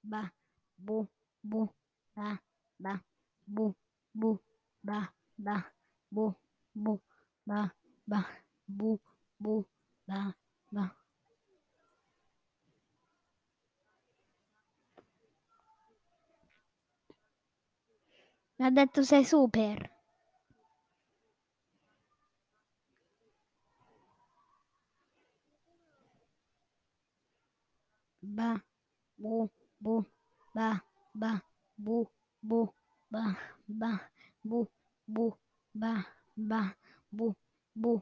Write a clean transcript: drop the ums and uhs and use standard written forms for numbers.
ba, bu, bu, ba, bu, bu, ba, bu, bu, ba, bu, bu, ba. Mi ha detto sei super. Ba, bu, bu, ba, bu, bu, ba, bu, bu, ba, bu,